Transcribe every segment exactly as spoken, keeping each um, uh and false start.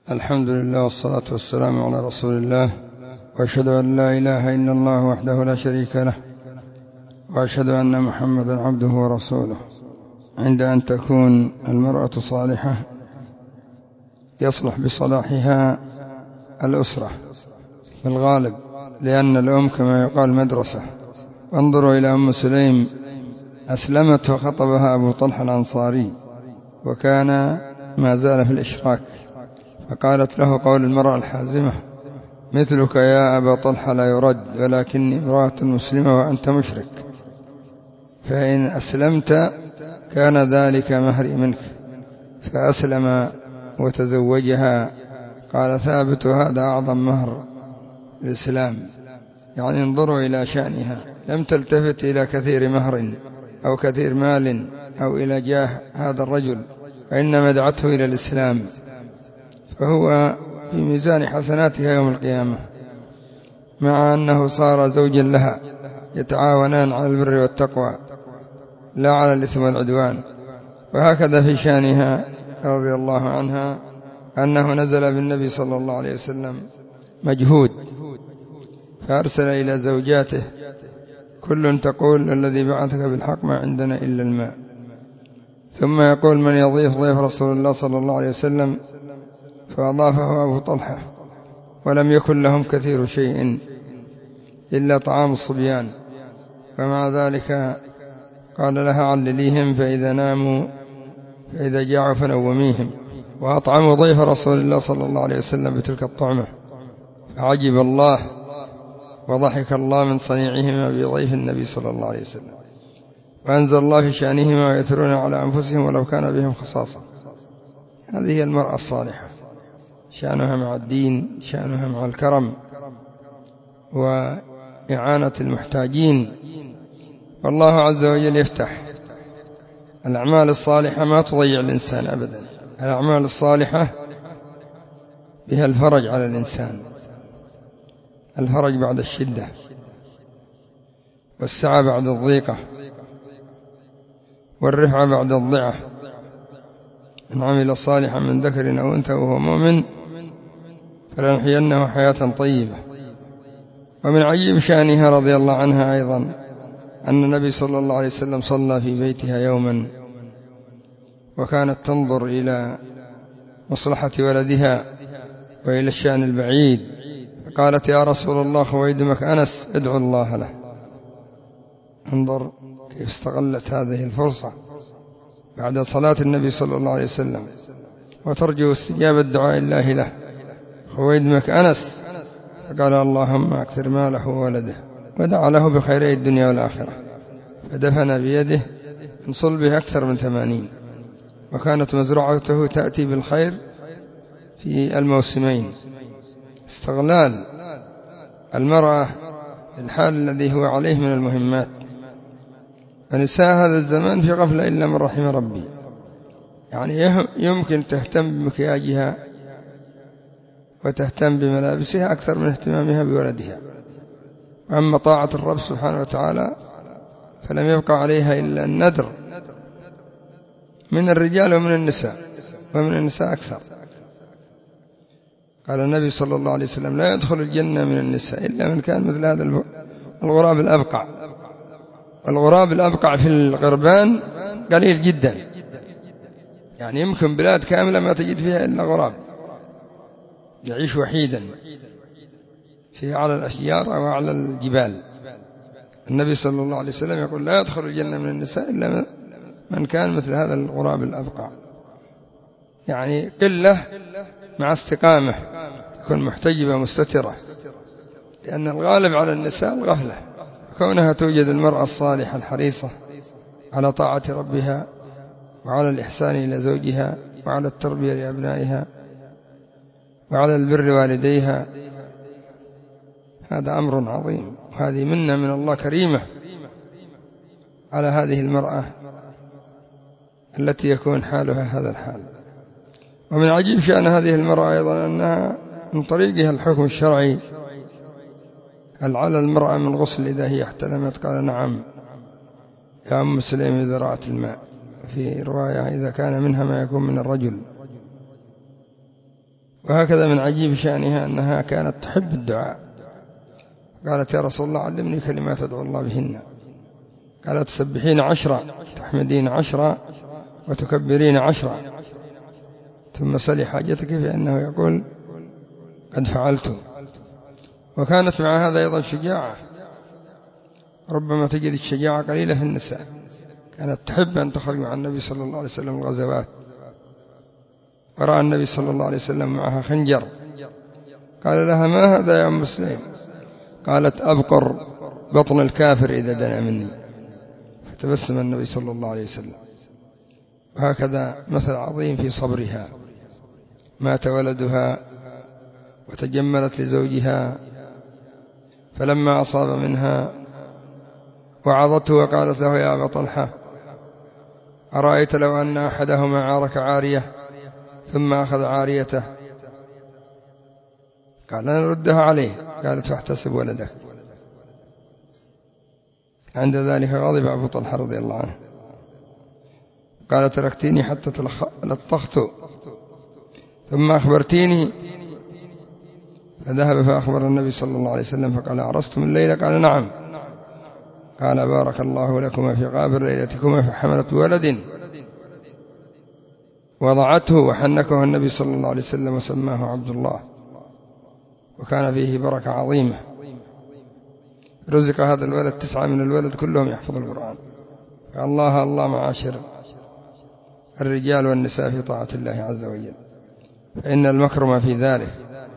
الحمد لله والصلاة والسلام على رسول الله، وأشهد أن لا إله إلا الله وحده لا شريك له، وأشهد أن محمدا عبده ورسوله. عند أن تكون المرأة صالحة يصلح بصلاحها الأسرة في الغالب، لأن الأم كما يقال مدرسة. وانظروا إلى أم سليم، أسلمت وخطبها أبو طلحة الأنصاري، وكان ما زال في الإشراك، فقالت له قول المرأة الحازمة: مثلك يا أبا طلحة لا يرد، ولكني امرأة مسلمة وأنت مشرك، فإن أسلمت كان ذلك مهري منك. فأسلم وتزوجها. قال ثابت: هذا أعظم مهر الإسلام. يعني انظروا إلى شأنها، لم تلتفت إلى كثير مهر أو كثير مال أو إلى جاه هذا الرجل، وإنما دعته إلى الإسلام، فهو في ميزان حسناتها يوم القيامة، مع أنه صار زوجا لها، يتعاونان على البر والتقوى لا على الإثم والعدوان. وهكذا في شأنها رضي الله عنها، أنه نزل بالنبي صلى الله عليه وسلم مجهود، فأرسل إلى زوجاته كل تقول: الذي بعثك بالحق ما عندنا إلا الماء. ثم يقول: من يضيف ضيف رسول الله صلى الله عليه وسلم؟ فأضافه أبو طلحة، ولم يكن لهم كثير شيء إلا طعام الصبيان، ومع ذلك قال لها: علليهم فإذا ناموا فإذا جاعوا فنوميهم. وأطعموا ضيف رسول الله صلى الله عليه وسلم بتلك الطعمة، فعجب الله وضحك الله من صنيعهما بضيف النبي صلى الله عليه وسلم، وأنزل الله في شأنهما: ويؤثرون على أنفسهم ولو كان بهم خصاصة. هذه هي المرأة الصالحة، شأنها مع الدين، شأنها مع الكرم وإعانة المحتاجين. والله عز وجل يفتح الأعمال الصالحة، ما تضيع الإنسان أبدا. الأعمال الصالحة بها الفرج على الإنسان، الفرج بعد الشدة، والسعة بعد الضيقة، والرفعة بعد الضعة. من عمل صالحا من ذكر أو أنثى وهو مؤمن فلنحيينه حياة طيبة. ومن عجيب شأنها رضي الله عنها أيضا أن النبي صلى الله عليه وسلم صلى في بيتها يوما، وكانت تنظر إلى مصلحة ولدها وإلى الشأن البعيد، فقالت: يا رسول الله، خويدمك أنس، ادعو الله له. انظر كيف استغلت هذه الفرصة بعد صلاة النبي صلى الله عليه وسلم، وترجو استجابة دعاء الله له. خويدمك أنس، فقال: اللهم أكثر ماله وولده، ودعا له بخيري الدنيا والآخرة، فدفن بيده من صلبه أكثر من ثمانين. وكانت مزرعته تأتي بالخير في الموسمين. استغلال المرأة الحال الذي هو عليه من المهمات. فنساء هذا الزمان في غفلة إلا من رحم ربي، يعني يمكن تهتم بمكياجها وتهتم بملابسها أكثر من اهتمامها بولدها. أما طاعة الرب سبحانه وتعالى فلم يبقى عليها إلا الندر من الرجال ومن النساء، ومن النساء أكثر. قال النبي صلى الله عليه وسلم: لا يدخل الجنة من النساء إلا من كان مثل هذا الغراب الأبقع. والغراب الأبقع في الغربان قليل جدا، يعني يمكن بلاد كاملة ما تجد فيها إلا غراب يعيش وحيدا فيه على الأشجار أو على الجبال. النبي صلى الله عليه وسلم يقول: لا يدخل الجنة من النساء إلا من كان مثل هذا الغراب الأبقع، يعني قلة مع استقامة، تكون محتجبة مستترة، لأن الغالب على النساء الغفلة. كونها توجد المرأة الصالحة الحريصة على طاعة ربها وعلى الإحسان إلى زوجها وعلى التربية لأبنائها وعلى البر والديها، هذا أمر عظيم، وهذه منة من الله كريمة على هذه المرأة التي يكون حالها هذا الحال. ومن عجيب شأن هذه المرأة أيضا أنها من طريقها الحكم الشرعي: هل على المرأة من غسل إذا هي احتلمت؟ قال: نعم يا أم سليم إذا رأت الماء. في رواية: إذا كان منها ما يكون من الرجل. وهكذا من عجيب شأنها أنها كانت تحب الدعاء. قالت: يا رسول الله علمني كلمات أدعو الله بهن. قالت: تسبحين عشرة، تحمدين عشرة، وتكبرين عشرة، ثم سلي حاجتك فإنه يقول قد فعلت. وكانت مع هذا أيضا شجاعة، ربما تجد الشجاعة قليلة في النساء. كانت تحب أن تخرج مع النبي صلى الله عليه وسلم الغزوات، ورأى النبي صلى الله عليه وسلم معها خنجر، قال لها: ما هذا يا أم سليم؟ قالت: أبقر بطن الكافر إذا دنا مني. فتبسم النبي صلى الله عليه وسلم. وهكذا مثل عظيم في صبرها. مات ولدها وتجملت لزوجها، فلما أصاب منها وعظته وقالت له: يا أبا طلحة، أرأيت لو أن أحدهما عارك عارية ثم أخذ عاريته؟ قال: أنا ردها عليه. قالت: فاحتسب ولدك. عند ذلك غضب أبو طلحة رضي الله عنه، قال: تركتيني حتى لطخت ثم أخبرتيني. فذهب فأخبر النبي صلى الله عليه وسلم فقال: عرستم الليلة؟ قال: نعم. قال: بارك الله لكما في غابر ليلتكما. فحملت بولد وضعته وحنكه النبي صلى الله عليه وسلم وسماه عبد الله، وكان فيه بركة عظيمة. رزق هذا الولد تسعة من الولد كلهم يحفظ القرآن. فالله الله معاشر الرجال والنساء في طاعة الله عز وجل، فإن المكرم في ذلك.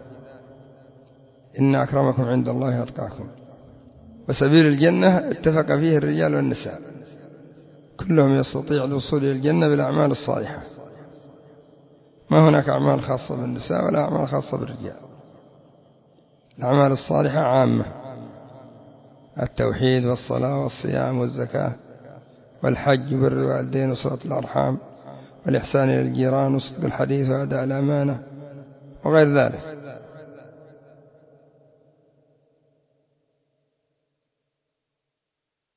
إن أكرمكم عند الله أتقاكم. وسبيل الجنة اتفق فيه الرجال والنساء، كلهم يستطيع الوصول إلى الجنة بالأعمال الصالحة. ما هناك أعمال خاصة بالنساء ولا أعمال خاصة بالرجال. الأعمال الصالحة عامة: التوحيد والصلاة والصيام والزكاة والحج وبر الوالدين وصلة الأرحام والإحسان إلى الجيران وصدق الحديث وأداء الأمانة وغير ذلك.